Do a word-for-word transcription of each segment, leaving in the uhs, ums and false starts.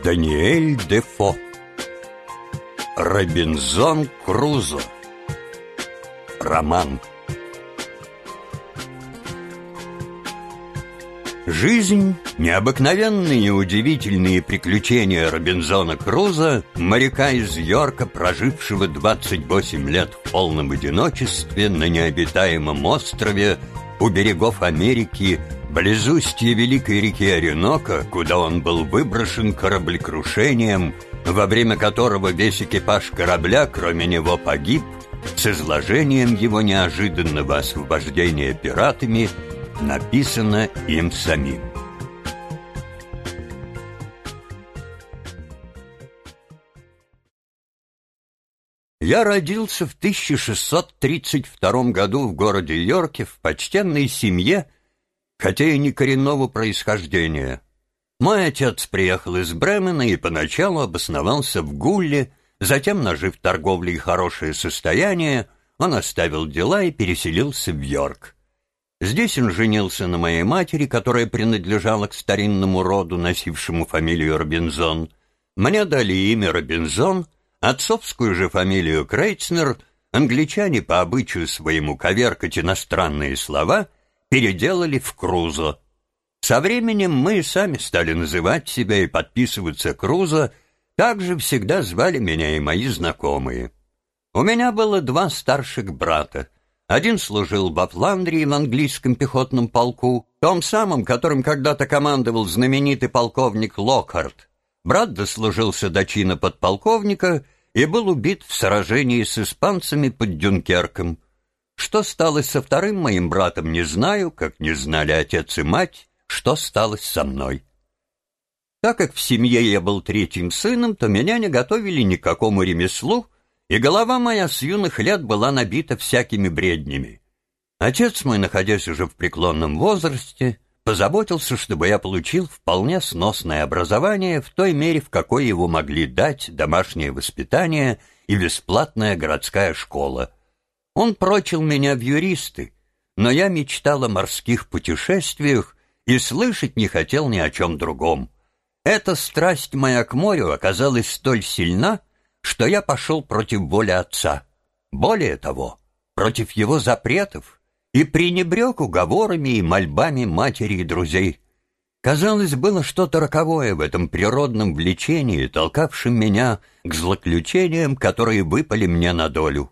Даниэль Дефо. Робинзон Крузо. Роман. Жизнь, необыкновенные и удивительные приключения Робинзона Крузо, моряка из Йорка, прожившего двадцать восемь лет в полном одиночестве на необитаемом острове у берегов Америки, близ устья великой реки Оренока, куда он был выброшен кораблекрушением, во время которого весь экипаж корабля, кроме него, погиб, с изложением его неожиданного освобождения пиратами, написано им самим. Я родился в тысяча шестьсот тридцать втором году в городе Йорке в почтенной семье, хотя и не коренного происхождения. Мой отец приехал из Бремена и поначалу обосновался в Гулле, затем, нажив торговлей хорошее состояние, он оставил дела и переселился в Йорк. Здесь он женился на моей матери, которая принадлежала к старинному роду, носившему фамилию Робинзон. Мне дали имя Робинзон, отцовскую же фамилию Крейцнер. Англичане, по обычаю своему коверкать иностранные слова, переделали в Крузо. Со временем мы сами стали называть себя и подписываться Крузо, так же всегда звали меня и мои знакомые. У меня было два старших брата. Один служил во Фландрии в английском пехотном полку, том самом, которым когда-то командовал знаменитый полковник Локхарт. Брат дослужился до чина подполковника и был убит в сражении с испанцами под Дюнкерком. Что стало со вторым моим братом, не знаю, как не знали отец и мать, что стало со мной. Так как в семье я был третьим сыном, то меня не готовили ни к какому ремеслу, и голова моя с юных лет была набита всякими бреднями. Отец мой, находясь уже в преклонном возрасте, позаботился, чтобы я получил вполне сносное образование в той мере, в какой его могли дать домашнее воспитание и бесплатная городская школа. Он прочил меня в юристы, но я мечтал о морских путешествиях и слышать не хотел ни о чем другом. Эта страсть моя к морю оказалась столь сильна, что я пошел против воли отца. Более того, против его запретов и пренебрег уговорами и мольбами матери и друзей. Казалось, было что-то роковое в этом природном влечении, толкавшем меня к злоключениям, которые выпали мне на долю.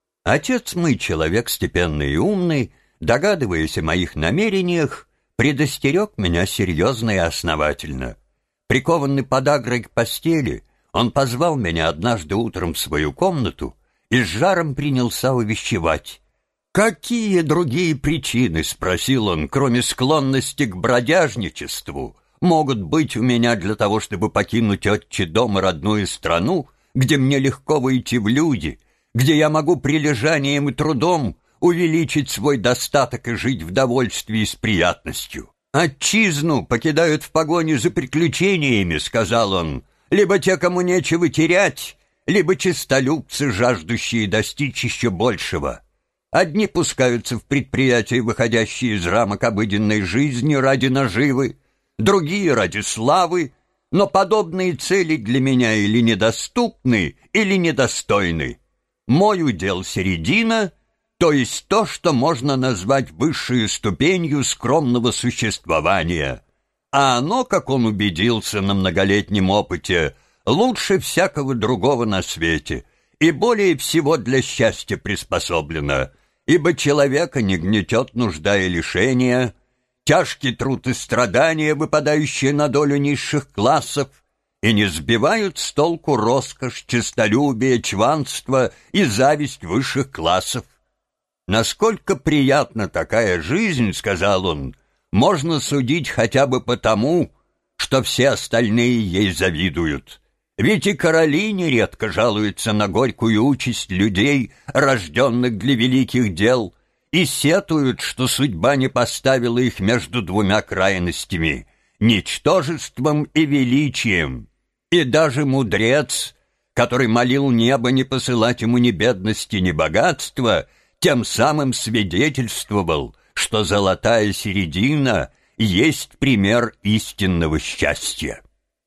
Отец мой, человек степенный и умный, догадываясь о моих намерениях, предостерег меня серьезно и основательно. Прикованный подагрой к постели, он позвал меня однажды утром в свою комнату и с жаром принялся увещевать. «Какие другие причины, — спросил он, — кроме склонности к бродяжничеству, могут быть у меня для того, чтобы покинуть отчий дом и родную страну, где мне легко выйти в люди, где я могу прилежанием и трудом увеличить свой достаток и жить в довольстве и с приятностью? Отчизну покидают в погоне за приключениями, — сказал он, — либо те, кому нечего терять, либо честолюбцы, жаждущие достичь еще большего. Одни пускаются в предприятия, выходящие из рамок обыденной жизни ради наживы, другие ради славы, но подобные цели для меня или недоступны, или недостойны. Мой удел середина, то есть то, что можно назвать высшей ступенью скромного существования. А оно, как он убедился на многолетнем опыте, лучше всякого другого на свете и более всего для счастья приспособлено, ибо человека не гнетет нужда и лишения, тяжкий труд и страдания, выпадающие на долю низших классов, и не сбивают с толку роскошь, честолюбие, чванство и зависть высших классов. «Насколько приятна такая жизнь, — сказал он, — можно судить хотя бы потому, что все остальные ей завидуют. Ведь и короли нередко жалуются на горькую участь людей, рожденных для великих дел, и сетуют, что судьба не поставила их между двумя крайностями — ничтожеством и величием. И даже мудрец, который молил небо не посылать ему ни бедности, ни богатства, тем самым свидетельствовал, что золотая середина есть пример истинного счастья».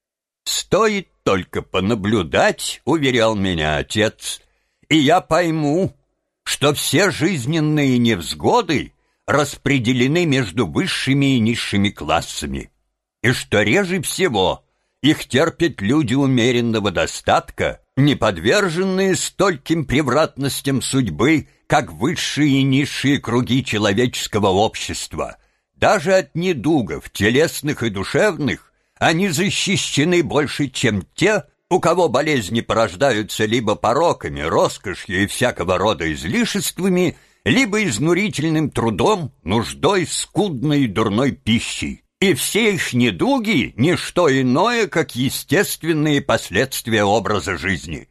Стоит только понаблюдать, уверял меня отец, и я пойму, что все жизненные невзгоды распределены между высшими и низшими классами, и что реже всего их терпят люди умеренного достатка, не подверженные стольким превратностям судьбы, как высшие и низшие круги человеческого общества. Даже от недугов, телесных и душевных, они защищены больше, чем те, у кого болезни порождаются либо пороками, роскошью и всякого рода излишествами, либо изнурительным трудом, нуждой, скудной и дурной пищей. И все их недуги — ничто иное, как естественные последствия образа жизни.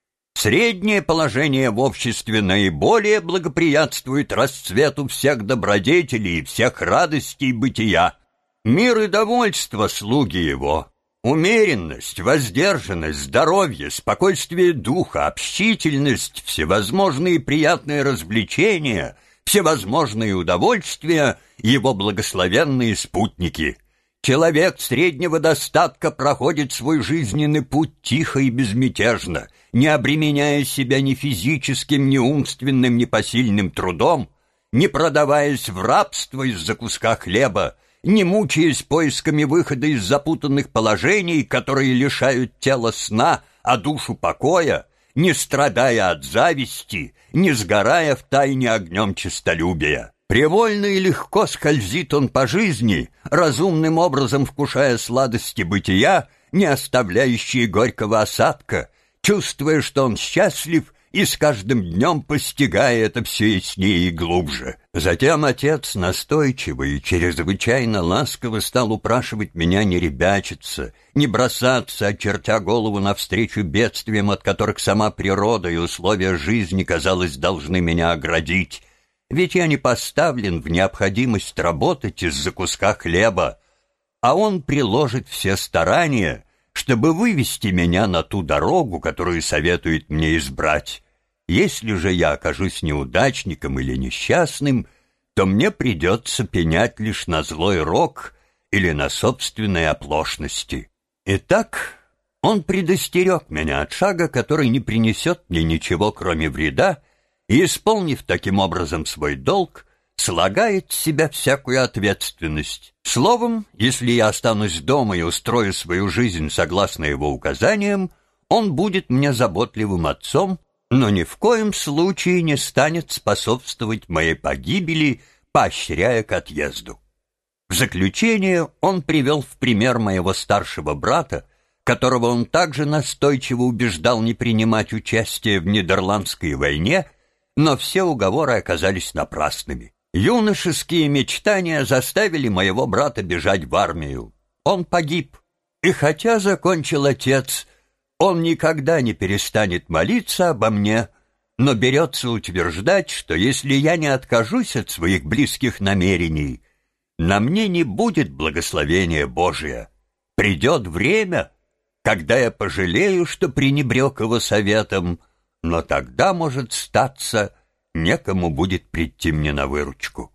Среднее положение в обществе наиболее благоприятствует расцвету всех добродетелей и всех радостей бытия. Мир и довольство — слуги его. Умеренность, воздержанность, здоровье, спокойствие духа, общительность, всевозможные приятные развлечения, всевозможные удовольствия — его благословенные спутники. Человек среднего достатка проходит свой жизненный путь тихо и безмятежно, не обременяя себя ни физическим, ни умственным, ни посильным трудом, не продаваясь в рабство из-за куска хлеба, не мучаясь поисками выхода из запутанных положений, которые лишают тела сна, а душу покоя, не страдая от зависти, не сгорая в тайне огнем честолюбия. Привольно и легко скользит он по жизни, разумным образом вкушая сладости бытия, не оставляющие горького осадка, чувствуя, что он счастлив, и с каждым днем постигая это все яснее и глубже. Затем отец настойчиво и чрезвычайно ласково стал упрашивать меня не ребячиться, не бросаться, очертя голову навстречу бедствиям, от которых сама природа и условия жизни, казалось, должны меня оградить. Ведь я не поставлен в необходимость работать из-за куска хлеба, а он приложит все старания, чтобы вывести меня на ту дорогу, которую советует мне избрать. Если же я окажусь неудачником или несчастным, то мне придется пенять лишь на злой рок или на собственные оплошности. Итак, он предостерег меня от шага, который не принесет мне ничего, кроме вреда, и, исполнив таким образом свой долг, слагает с себя всякую ответственность. Словом, если я останусь дома и устрою свою жизнь согласно его указаниям, он будет мне заботливым отцом, но ни в коем случае не станет способствовать моей погибели, поощряя к отъезду. В заключение он привел в пример моего старшего брата, которого он также настойчиво убеждал не принимать участие в Нидерландской войне, но все уговоры оказались напрасными. Юношеские мечтания заставили моего брата бежать в армию. Он погиб. И хотя, закончил отец, он никогда не перестанет молиться обо мне, но берется утверждать, что если я не откажусь от своих близких намерений, на мне не будет благословения Божия. Придет время, когда я пожалею, что пренебрег его советом, но тогда, может статься, некому будет прийти мне на выручку.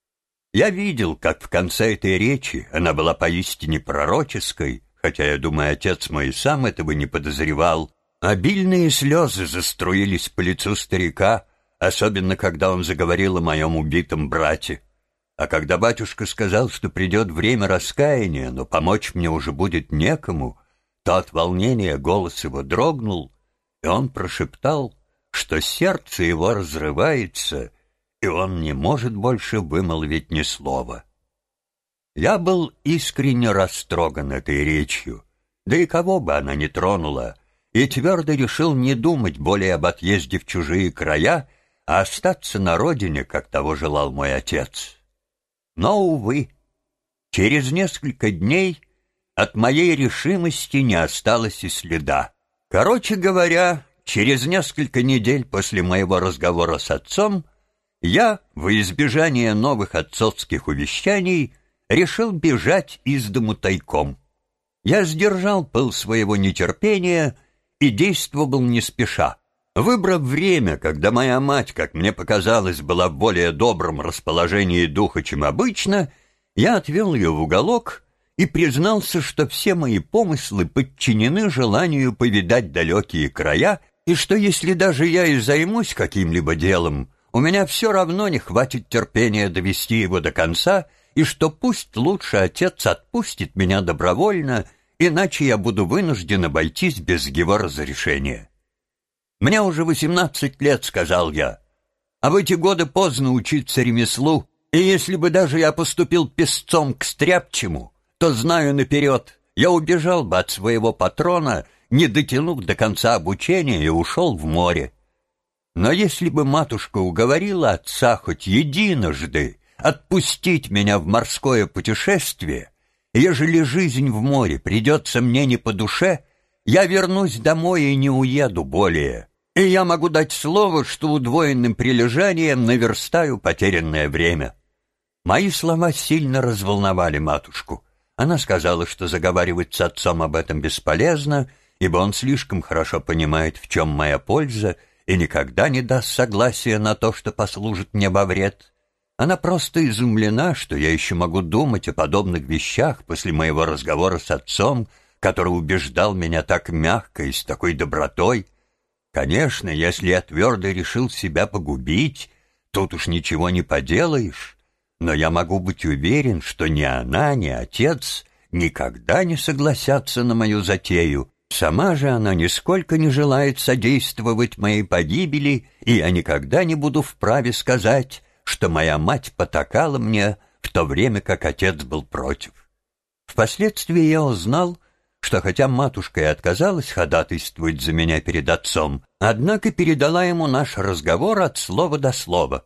Я видел, как в конце этой речи, она была поистине пророческой, хотя, я думаю, отец мой сам этого не подозревал, обильные слезы заструились по лицу старика, особенно когда он заговорил о моем убитом брате. А когда батюшка сказал, что придет время раскаяния, но помочь мне уже будет некому, то от волнения голос его дрогнул, и он прошептал, что сердце его разрывается, и он не может больше вымолвить ни слова. Я был искренне растроган этой речью, да и кого бы она ни тронула, и твердо решил не думать более об отъезде в чужие края, а остаться на родине, как того желал мой отец. Но, увы, через несколько дней от моей решимости не осталось и следа. Короче говоря, через несколько недель после моего разговора с отцом я, во избежание новых отцовских увещаний, решил бежать из дому тайком. Я сдержал пыл своего нетерпения и действовал не спеша. Выбрав время, когда моя мать, как мне показалось, была в более добром расположении духа, чем обычно, я отвел ее в уголок и признался, что все мои помыслы подчинены желанию повидать далекие края, и что если даже я и займусь каким-либо делом, у меня все равно не хватит терпения довести его до конца, и что пусть лучше отец отпустит меня добровольно, иначе я буду вынужден обойтись без его разрешения. «Мне уже восемнадцать лет», — сказал я, — «а в эти годы поздно учиться ремеслу, и если бы даже я поступил песцом к стряпчему, то знаю наперед, я убежал бы от своего патрона, не дотянув до конца обучения, и ушел в море. Но если бы матушка уговорила отца хоть единожды отпустить меня в морское путешествие, ежели жизнь в море придется мне не по душе, я вернусь домой и не уеду более, и я могу дать слово, что удвоенным прилежанием наверстаю потерянное время». Мои слова сильно разволновали матушку. Она сказала, что заговаривать с отцом об этом бесполезно, ибо он слишком хорошо понимает, в чем моя польза, и никогда не даст согласия на то, что послужит мне во вред. Она просто изумлена, что я еще могу думать о подобных вещах после моего разговора с отцом, который убеждал меня так мягко и с такой добротой. Конечно, если я твердо решил себя погубить, тут уж ничего не поделаешь, но я могу быть уверен, что ни она, ни отец никогда не согласятся на мою затею. Сама же она нисколько не желает содействовать моей погибели, и я никогда не буду вправе сказать, что моя мать потакала мне, в то время как отец был против. Впоследствии я узнал, что хотя матушка и отказалась ходатайствовать за меня перед отцом, однако передала ему наш разговор от слова до слова.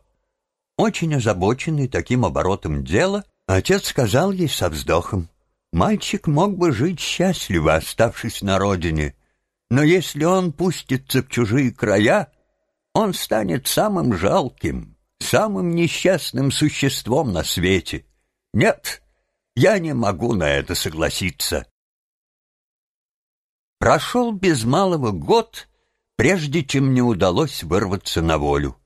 Очень озабоченный таким оборотом дела, отец сказал ей со вздохом: «Мальчик мог бы жить счастливо, оставшись на родине, но если он пустится в чужие края, он станет самым жалким, самым несчастным существом на свете. Нет, я не могу на это согласиться». Прошел без малого год, прежде чем мне удалось вырваться на волю.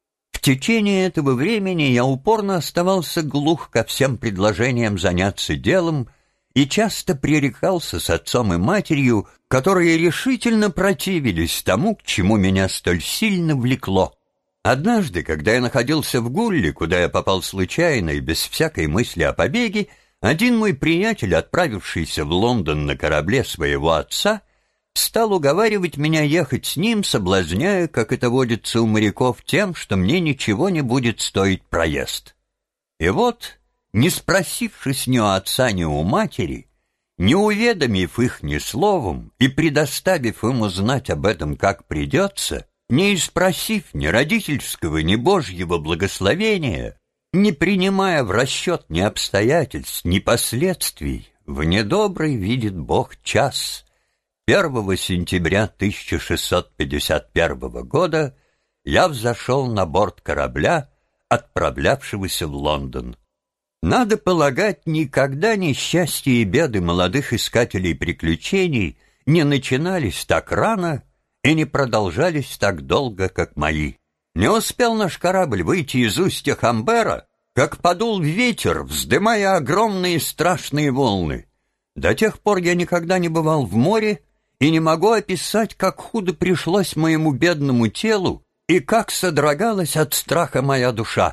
В течение этого времени я упорно оставался глух ко всем предложениям заняться делом и часто пререкался с отцом и матерью, которые решительно противились тому, к чему меня столь сильно влекло. Однажды, когда я находился в Гулле, куда я попал случайно и без всякой мысли о побеге, один мой приятель, отправившийся в Лондон на корабле своего отца, стал уговаривать меня ехать с ним, соблазняя, как это водится у моряков, тем, что мне ничего не будет стоить проезд. И вот, не спросившись ни у отца, ни у матери, не уведомив их ни словом и предоставив им узнать об этом как придется, не испросив ни родительского, ни божьего благословения, не принимая в расчет ни обстоятельств, ни последствий, в недобрый видит Бог час. первого сентября тысяча шестьсот пятьдесят первого года я взошел на борт корабля, отправлявшегося в Лондон. Надо полагать, никогда несчастья и беды молодых искателей приключений не начинались так рано и не продолжались так долго, как мои. Не успел наш корабль выйти из устья Хамбера, как подул ветер, вздымая огромные страшные волны. До тех пор я никогда не бывал в море и не могу описать, как худо пришлось моему бедному телу и как содрогалась от страха моя душа.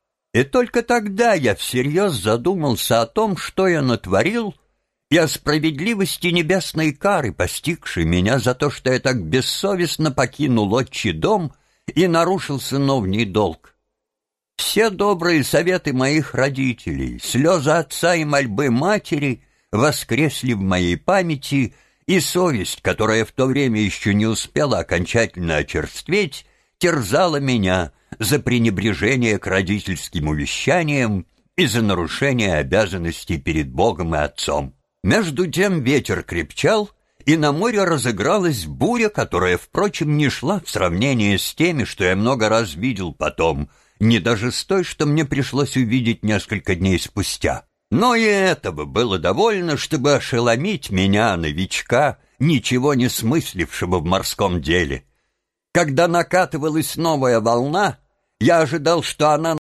И только тогда я всерьез задумался о том, что я натворил, и о справедливости небесной кары, постигшей меня за то, что я так бессовестно покинул отчий дом и нарушил сыновний долг. Все добрые советы моих родителей, слезы отца и мольбы матери воскресли в моей памяти, и совесть, которая в то время еще не успела окончательно очерстветь, терзала меня за пренебрежение к родительским увещаниям и за нарушение обязанностей перед Богом и отцом. Между тем ветер крепчал, и на море разыгралась буря, которая, впрочем, не шла в сравнении с теми, что я много раз видел потом, не даже с той, что мне пришлось увидеть несколько дней спустя. Но и этого было довольно, чтобы ошеломить меня, новичка, ничего не смыслившего в морском деле. Когда накатывалась новая волна, я ожидал, что она